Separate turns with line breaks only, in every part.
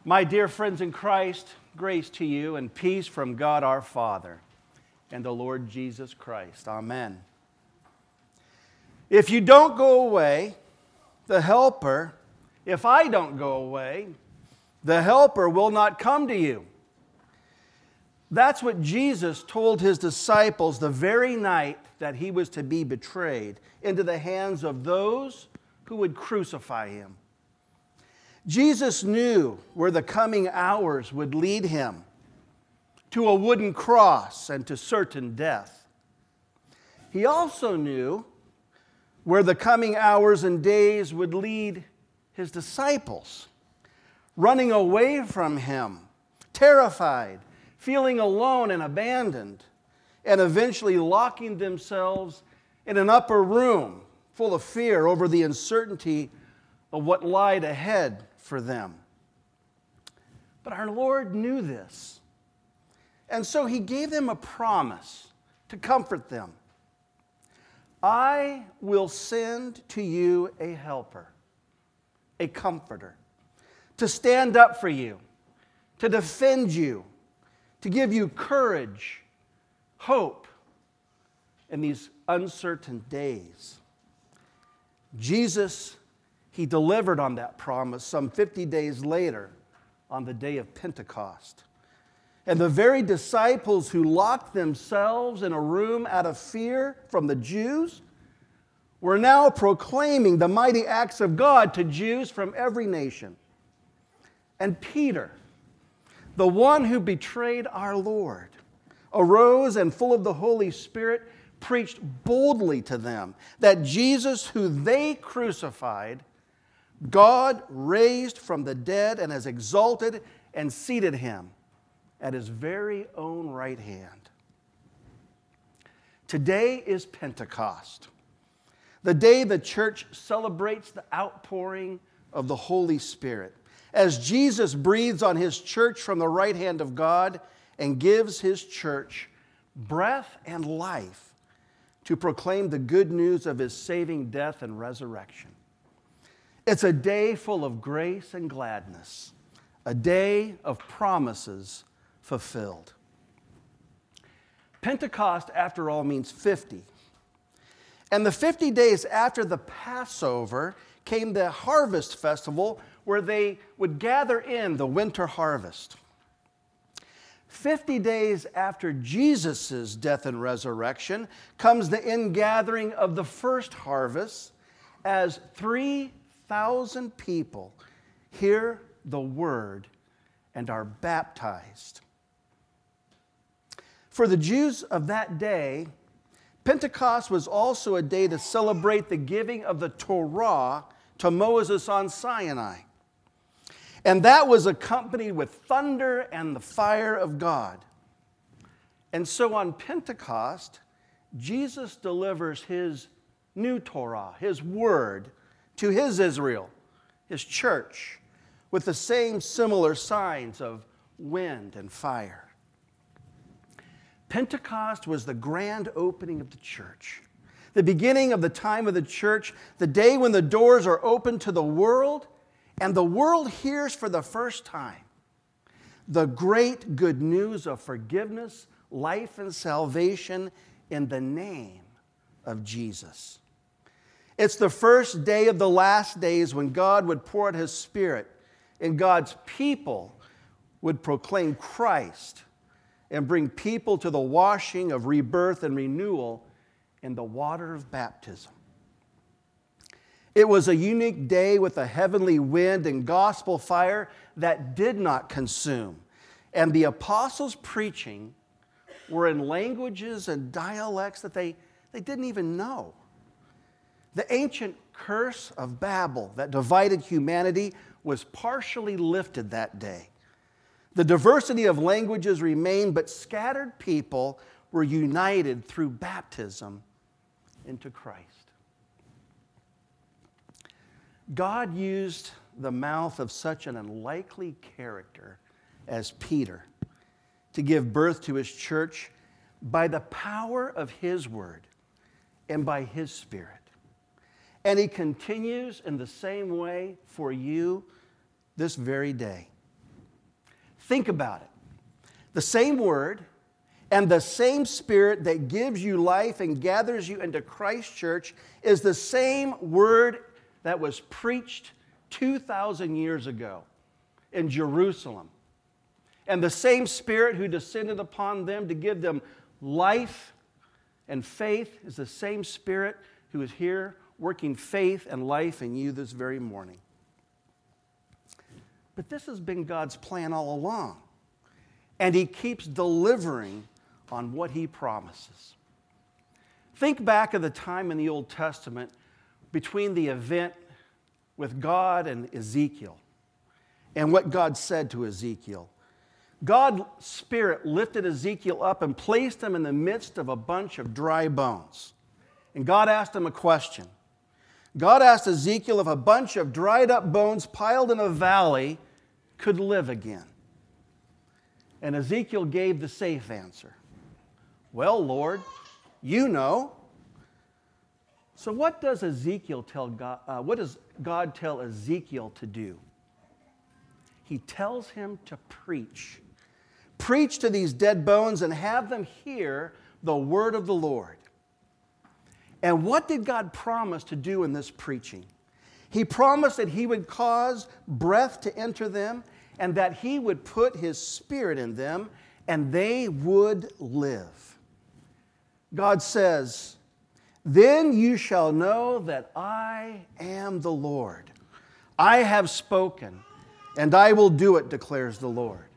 My dear friends in Christ, grace to you and peace from God our Father and the Lord Jesus Christ. Amen. If you don't go away, the Helper, if I don't go away, the Helper will not come to you. That's what Jesus told his disciples the very night that he was to be betrayed into the hands of those who would crucify him. Jesus knew where the coming hours would lead him, to a wooden cross and to certain death. He also knew where the coming hours and days would lead his disciples, running away from him, terrified, feeling alone and abandoned, and eventually locking themselves in an upper room full of fear over the uncertainty of what lied ahead for them. But our Lord knew this, and so he gave them a promise to comfort them. I will send to you a helper, a comforter, to stand up for you, to defend you, to give you courage, hope in these uncertain days. Jesus, he delivered on that promise some 50 days later on the day of Pentecost. And the very disciples who locked themselves in a room out of fear from the Jews were now proclaiming the mighty acts of God to Jews from every nation. And Peter, the one who betrayed our Lord, arose and full of the Holy Spirit preached boldly to them that Jesus, who they crucified, God raised from the dead and has exalted and seated him at his very own right hand. Today is Pentecost, the day the church celebrates the outpouring of the Holy Spirit, as Jesus breathes on his church from the right hand of God and gives his church breath and life to proclaim the good news of his saving death and resurrection. It's a day full of grace and gladness, a day of promises fulfilled. Pentecost, after all, means 50. And the 50 days after the Passover came the harvest festival, where they would gather in the winter harvest. 50 days after Jesus' death and resurrection comes the ingathering of the first harvest, as 3,000 people hear the word and are baptized. For the Jews of that day, Pentecost was also a day to celebrate the giving of the Torah to Moses on Sinai. And that was accompanied with thunder and the fire of God. And so on Pentecost, Jesus delivers his new Torah, his word, to his Israel, his church, with the same similar signs of wind and fire. Pentecost was the grand opening of the church, the beginning of the time of the church, the day when the doors are open to the world, and the world hears for the first time the great good news of forgiveness, life, and salvation in the name of Jesus. It's the first day of the last days when God would pour out his Spirit and God's people would proclaim Christ and bring people to the washing of rebirth and renewal in the water of baptism. It was a unique day with a heavenly wind and gospel fire that did not consume. And the apostles' preaching were in languages and dialects that they didn't even know. The ancient curse of Babel that divided humanity was partially lifted that day. The diversity of languages remained, but scattered people were united through baptism into Christ. God used the mouth of such an unlikely character as Peter to give birth to his church by the power of his word and by his Spirit. And he continues in the same way for you this very day. Think about it. The same Word and the same Spirit that gives you life and gathers you into Christ's church is the same Word that was preached 2,000 years ago in Jerusalem. And the same Spirit who descended upon them to give them life and faith is the same Spirit who is here working faith and life in you this very morning. But this has been God's plan all along. And He keeps delivering on what He promises. Think back of the time in the Old Testament between the event with God and Ezekiel and what God said to Ezekiel. God's Spirit lifted Ezekiel up and placed him in the midst of a bunch of dry bones. And God asked him a question. God asked Ezekiel if a bunch of dried up bones piled in a valley could live again. And Ezekiel gave the safe answer. Well, Lord, you know. So what does Ezekiel tell God? What does God tell Ezekiel to do? He tells him to preach. Preach to these dead bones and have them hear the word of the Lord. And what did God promise to do in this preaching? He promised that He would cause breath to enter them and that He would put His Spirit in them and they would live. God says, "Then you shall know that I am the Lord. I have spoken, and I will do it, declares the Lord."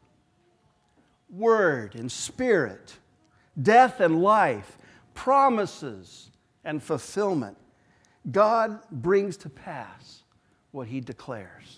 Word and Spirit, death and life, promises and fulfillment. God brings to pass what He declares.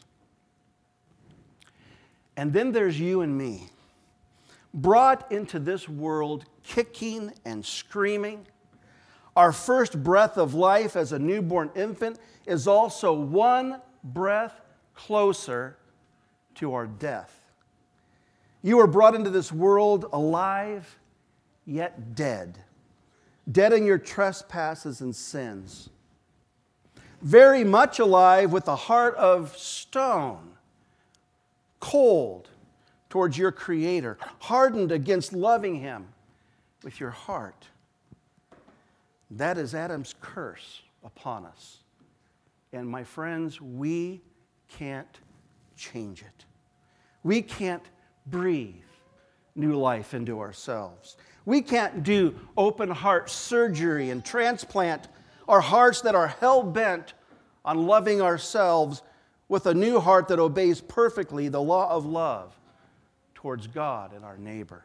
And then there's you and me, brought into this world kicking and screaming. Our first breath of life as a newborn infant is also one breath closer to our death. You were brought into this world alive, yet dead. Dead in your trespasses and sins. Very much alive with a heart of stone, cold towards your Creator, hardened against loving Him with your heart. That is Adam's curse upon us. And my friends, we can't change it. We can't breathe new life into ourselves. We can't do open heart surgery and transplant our hearts that are hell-bent on loving ourselves with a new heart that obeys perfectly the law of love towards God and our neighbor.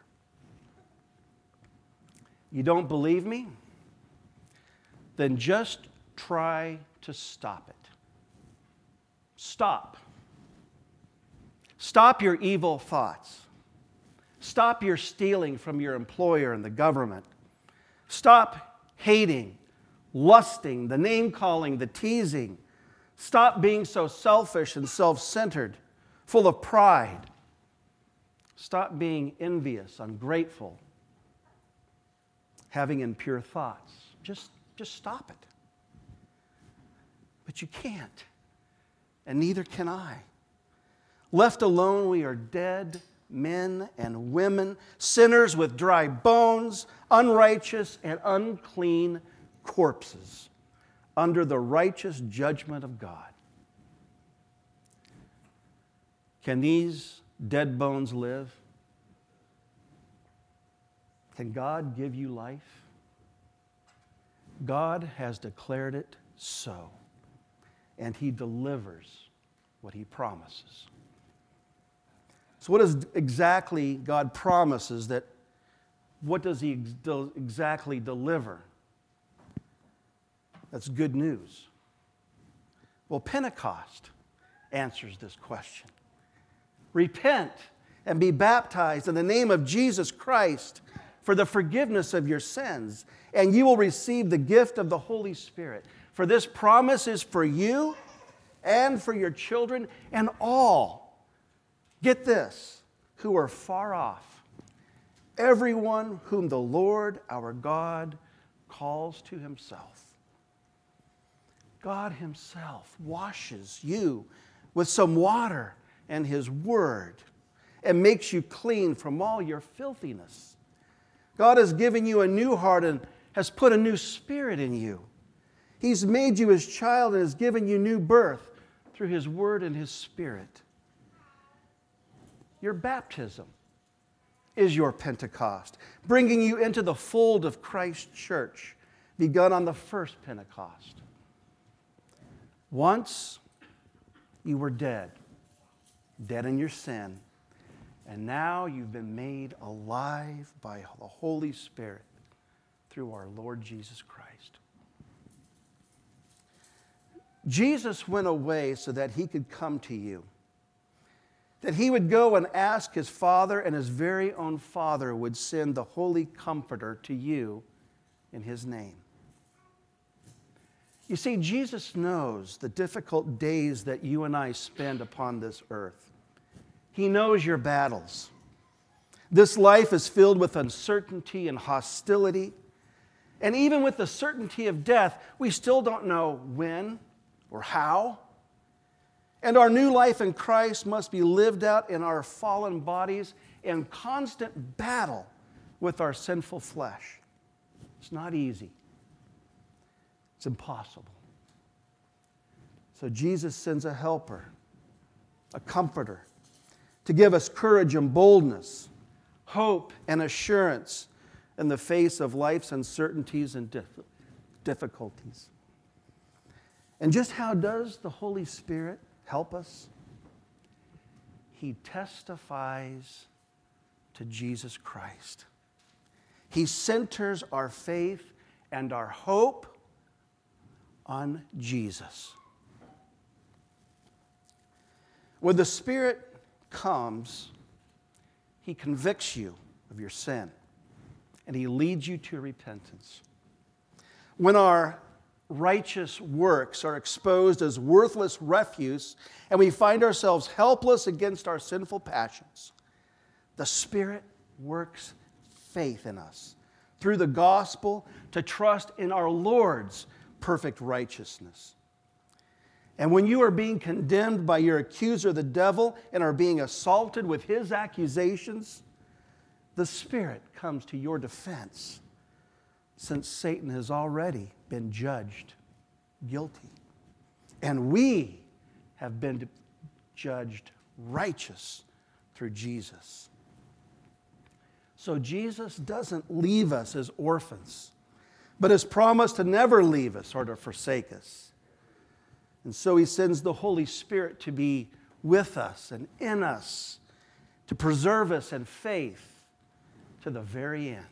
You don't believe me? Then just try to stop it. Stop. Stop your evil thoughts. Stop your stealing from your employer and the government. Stop hating, lusting, the name-calling, the teasing. Stop being so selfish and self-centered, full of pride. Stop being envious, ungrateful, having impure thoughts. Just stop it. But you can't, and neither can I. Left alone, we are dead men and women, sinners with dry bones, unrighteous and unclean corpses under the righteous judgment of God. Can these dead bones live? Can God give you life? God has declared it so, and He delivers what He promises. So what does exactly God promises that, what does He exactly deliver? That's good news. Well, Pentecost answers this question. Repent and be baptized in the name of Jesus Christ for the forgiveness of your sins, and you will receive the gift of the Holy Spirit. For this promise is for you and for your children and all, get this, who are far off, everyone whom the Lord our God calls to Himself. God Himself washes you with some water and His Word and makes you clean from all your filthiness. God has given you a new heart and has put a new spirit in you. He's made you His child and has given you new birth through His Word and His Spirit. Your baptism is your Pentecost, bringing you into the fold of Christ's church, begun on the first Pentecost. Once you were dead in your sin, and now you've been made alive by the Holy Spirit through our Lord Jesus Christ. Jesus went away so that He could come to you, that He would go and ask His Father, and His very own Father would send the Holy Comforter to you in His name. You see, Jesus knows the difficult days that you and I spend upon this earth. He knows your battles. This life is filled with uncertainty and hostility. And even with the certainty of death, we still don't know when or how. And our new life in Christ must be lived out in our fallen bodies in constant battle with our sinful flesh. It's not easy. It's impossible. So Jesus sends a helper, a comforter, to give us courage and boldness, hope and assurance in the face of life's uncertainties and difficulties. And just how does the Holy Spirit help us? He testifies to Jesus Christ. He centers our faith and our hope on Jesus. When the Spirit comes, He convicts you of your sin, and He leads you to repentance. When our righteous works are exposed as worthless refuse, and we find ourselves helpless against our sinful passions, the Spirit works faith in us through the gospel to trust in our Lord's perfect righteousness. And when you are being condemned by your accuser, the devil, and are being assaulted with his accusations, the Spirit comes to your defense, since Satan has already been judged guilty. And we have been judged righteous through Jesus. So Jesus doesn't leave us as orphans, but has promised to never leave us or to forsake us. And so He sends the Holy Spirit to be with us and in us, to preserve us in faith to the very end.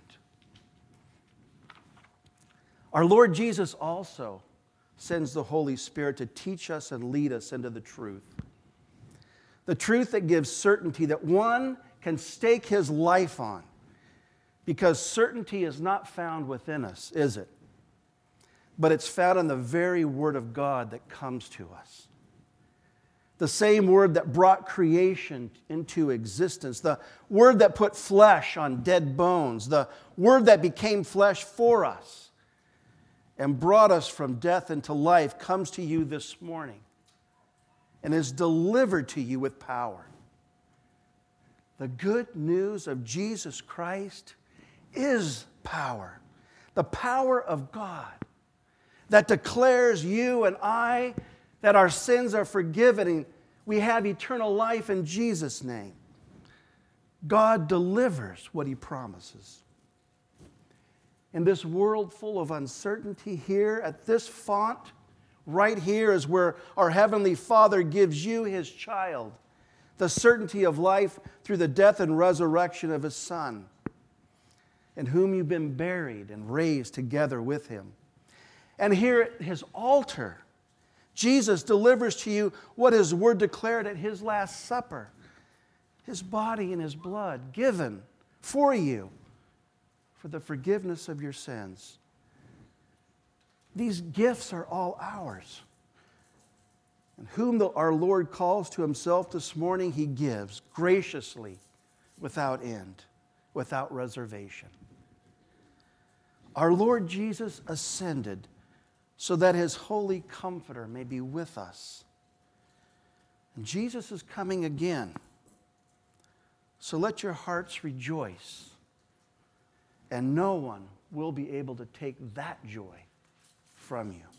Our Lord Jesus also sends the Holy Spirit to teach us and lead us into the truth. The truth that gives certainty that one can stake his life on, because certainty is not found within us, is it? But it's found in the very Word of God that comes to us. The same Word that brought creation into existence, the Word that put flesh on dead bones, the Word that became flesh for us and brought us from death into life, comes to you this morning and is delivered to you with power. The good news of Jesus Christ is power, the power of God that declares you and I that our sins are forgiven and we have eternal life in Jesus' name. God delivers what He promises. In this world full of uncertainty, here at this font, right here is where our Heavenly Father gives you, His child, the certainty of life through the death and resurrection of His Son, in whom you've been buried and raised together with Him. And here at His altar, Jesus delivers to you what His Word declared at His Last Supper, His body and His blood given for you for the forgiveness of your sins. These gifts are all ours. And whom our Lord calls to Himself this morning, He gives graciously, without end, without reservation. Our Lord Jesus ascended so that His Holy Comforter may be with us. And Jesus is coming again So let your hearts rejoice, and no one will be able to take that joy from you.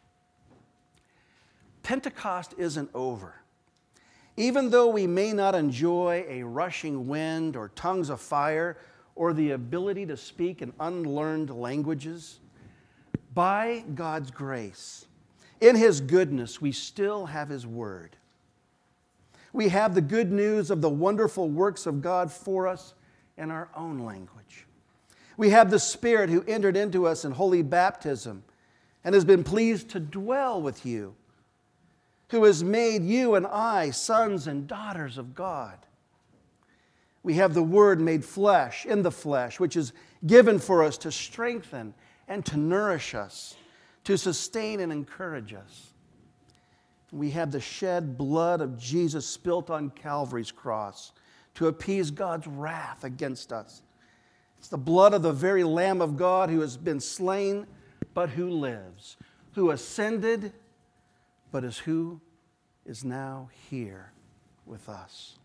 Pentecost isn't over. Even though we may not enjoy a rushing wind or tongues of fire or the ability to speak in unlearned languages, by God's grace, in His goodness, we still have His Word. We have the good news of the wonderful works of God for us in our own language. We have the Spirit who entered into us in holy baptism and has been pleased to dwell with you, who has made you and I sons and daughters of God. We have the Word made flesh, in the flesh, which is given for us to strengthen and to nourish us, to sustain and encourage us. We have the shed blood of Jesus spilt on Calvary's cross to appease God's wrath against us. It's the blood of the very Lamb of God who has been slain, but who lives, who ascended, but who is now here with us.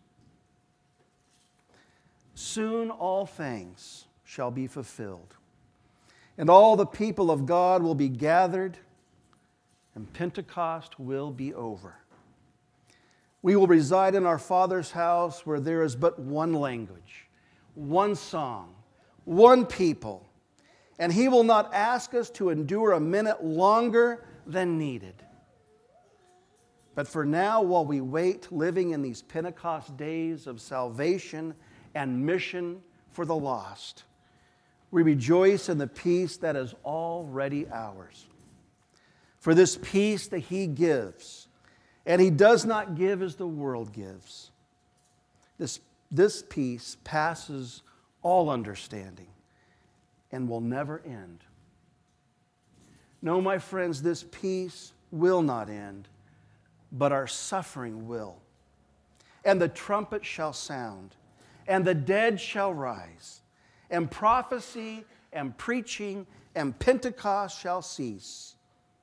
Soon all things shall be fulfilled, and all the people of God will be gathered, and Pentecost will be over. We will reside in our Father's house where there is but one language, one song, one people, and He will not ask us to endure a minute longer than needed. But for now, while we wait, living in these Pentecost days of salvation and mission for the lost, we rejoice in the peace that is already ours. For this peace that He gives, and He does not give as the world gives, this peace passes all understanding and will never end. No, my friends, this peace will not end, but our suffering will. And the trumpet shall sound, and the dead shall rise, and prophecy and preaching and Pentecost shall cease.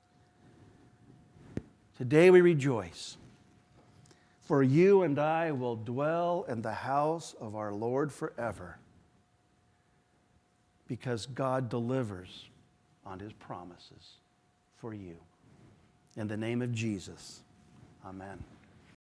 Today we rejoice, for you and I will dwell in the house of our Lord forever, because God delivers on His promises for you. In the name of Jesus, amen.